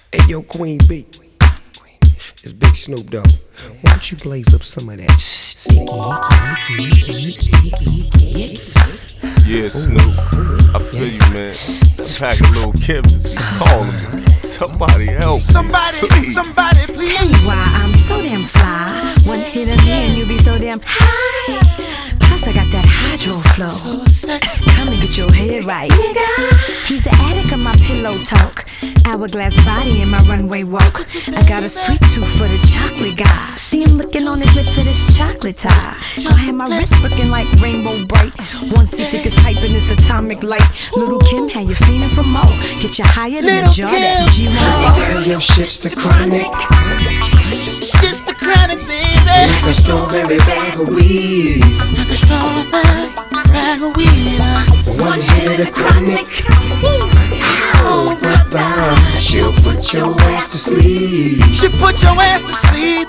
Hey yo, Queen B, it's Big Snoop Dogg. Why don't you blaze up some of that sticky? Yeah, Snoop, I feel you, man. Pack a little Kim just be calling me. Somebody help me. Somebody please. Tell you why I'm so damn fly. One hit of me and you be so damn high. Plus I got that hydro flow. Come and get your head right, nigga. He's the addict of my pillow talk. Hourglass body in my runway walk. I got a sweet tooth for the chocolate guy. See him looking on his lips with his chocolate tie. I have my wrist looking like rainbow bright. 160 is piping this atomic light. Little Kim, how you feeling for more? Get you higher than a jar that G1. Your shit's the chronic. Shit's the chronic, baby. Like a strawberry bag of weed. Like a strawberry bag of weed. One hit of the chronic. Ow, brother. She'll put your ass to sleep. She'll put your ass to sleep.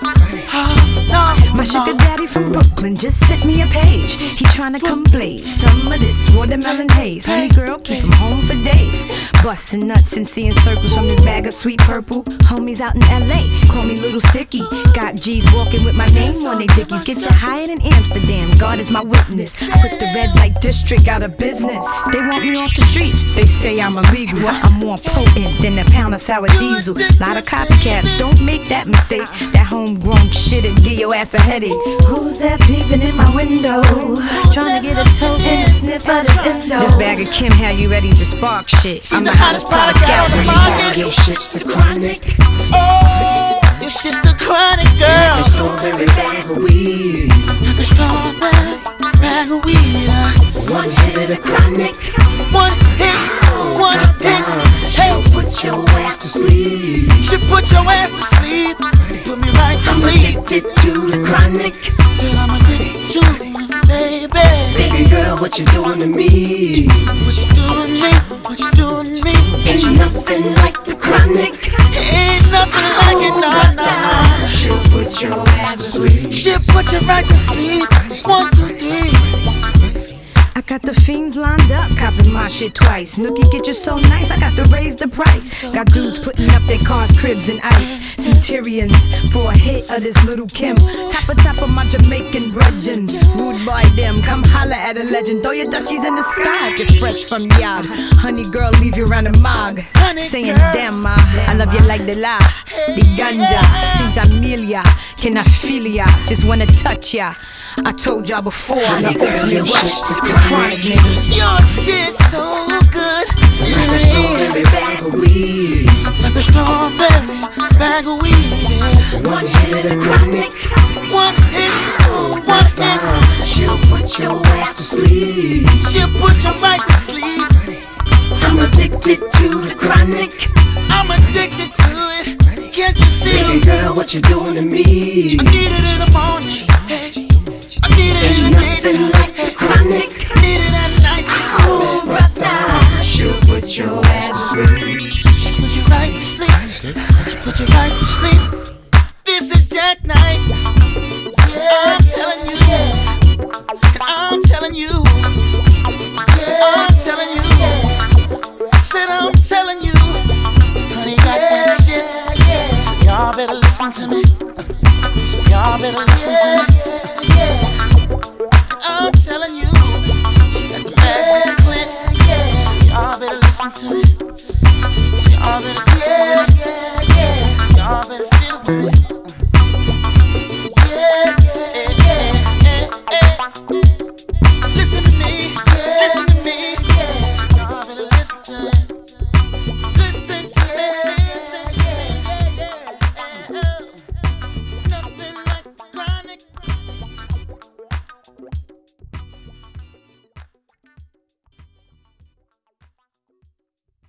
My sugar daddy from Brooklyn just sent me a page. He tryna come blaze some of this watermelon haze. Honey girl, keep him home for days. Bustin' nuts and seeing circles from this bag of sweet purple. Homies out in LA, call me Little Sticky. Got G's walking with my name on they dickies. Get you higher than Amsterdam, God is my witness. Put the red light district out of business. They want me off the streets, they say I'm illegal. I'm more potent than a pound of sour diesel. Lot of copycats, don't make that mistake. That homegrown shit'll give your ass a headache. Who's that peeping in my window? Trying to get a toke and a sniff of the endo. This bag of Kim had you ready to spark shit. I'm the hottest product out on the market. Your shit's the chronic. Oh, your shit's the chronic, girl. Like a strawberry bag of weed. Like a strawberry bag of weed. One hit of the chronic. One hit. She'll put your ass to sleep. She'll put your ass to sleep. Put me right to sleep. I'm addicted to the chronic. Said I'm addicted to you, baby. Baby girl, what you doing to me? What you doing to me? What you doing to me? Ain't nothing like the chronic. Ain't nothing like it, no. She'll put your ass to sleep. She'll put you right to sleep. 1, 2, 3. I got the fiends lined up, copping my shit twice. Nookie get you so nice, I got to raise the price. Got dudes putting up their cars, cribs, and ice. Centurions for a hit of this Little Kim. Top of my Jamaican brethren. Rude boy them, come holla at a legend. Throw your Dutchies in the sky if you're fresh from yard. Honey girl, leave you around the mog. Saying damn ma, I love you like the la. The ganja, Saint Amelia. Can I feel ya? Just wanna touch ya. I told y'all before, I'm the ultimate rush. Chronic nigga. Your shit's so good. Like a strawberry bag of weed. Like a strawberry bag of weed. One hit of the chronic. One hit. She'll put your ass to sleep. She'll put you right to sleep. I'm addicted to the chronic. I'm addicted to it. Can't you see? Baby girl, what you doing to me? I need it in the morning. Hey. I need it in the Ain't nothing like the chronic. Need it at night. Oh, brother, she'll put your ass to sleep. She put you right to sleep. She put you right to sleep. This is Jack Knight. I'm telling you. And I'm telling you. I'm telling you. I said I'm telling you. Honey got that shit. So y'all better listen to me. So y'all better listen to me.